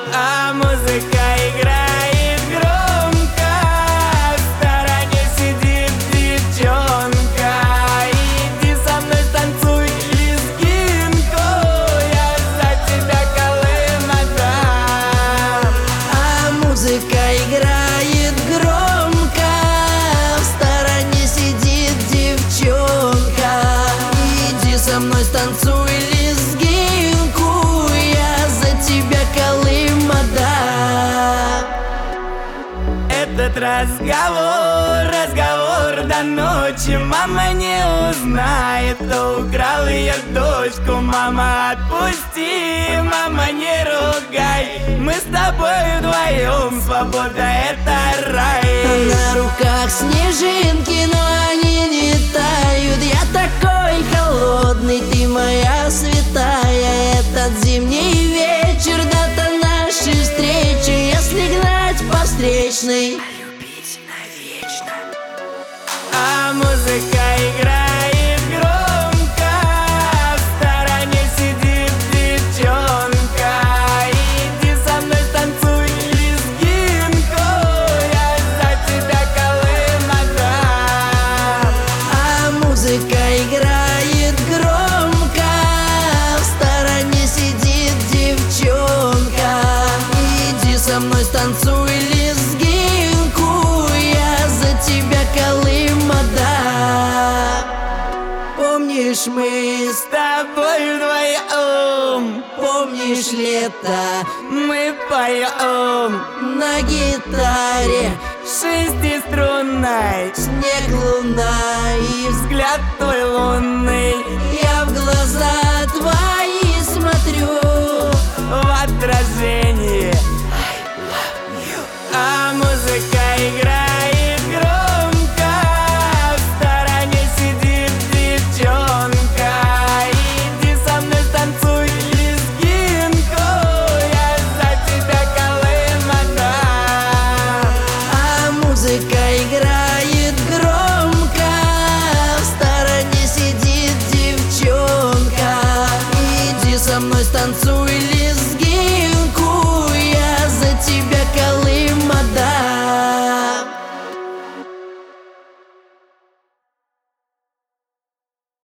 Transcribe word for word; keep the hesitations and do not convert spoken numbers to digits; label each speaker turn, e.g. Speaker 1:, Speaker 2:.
Speaker 1: А музыка играет громко, в стороне сидит девчонка. Иди со мной станцуй лезгинку, я за тебя Колым отдам.
Speaker 2: А музыка играет громко, в стороне сидит девчонка. Иди со мной станцуй лезгинку, я за тебя Колым отдам.
Speaker 1: Этот разговор, разговор до ночи. Мама не узнает, кто украл ее дочку. Мама, отпусти, мама, не ругай. Мы с тобой вдвоем, свобода это рай.
Speaker 2: На руках снежинки, но они не тают. Я такой холодный, ты моя святая. Этот зимний вечер, дата нашей встречи. Если гнать по встречной, любить навечно.
Speaker 1: А музыка играет громко, в стороне сидит девчонка. Иди со мной станцуй лезгинку, я за тебя Колым отдам.
Speaker 2: А музыка играет громко, в стороне сидит девчонка. Иди со мной станцуй лезгинку, я за тебя Колым отдам. Помнишь, мы
Speaker 1: С тобой вдвоем,
Speaker 2: помнишь лето
Speaker 1: мы поем
Speaker 2: на гитаре,
Speaker 1: шестиструнной.
Speaker 2: снег, луна и
Speaker 1: Взгляд твой лунный
Speaker 2: я в глаза твои смотрю.
Speaker 1: в отражении. А музыка играет громко, в стороне сидит девчонка. Иди со мной станцуй лезгинку, я за тебя Колым отдам.
Speaker 2: А музыка играет громко, в стороне сидит девчонка. Иди со мной станцуй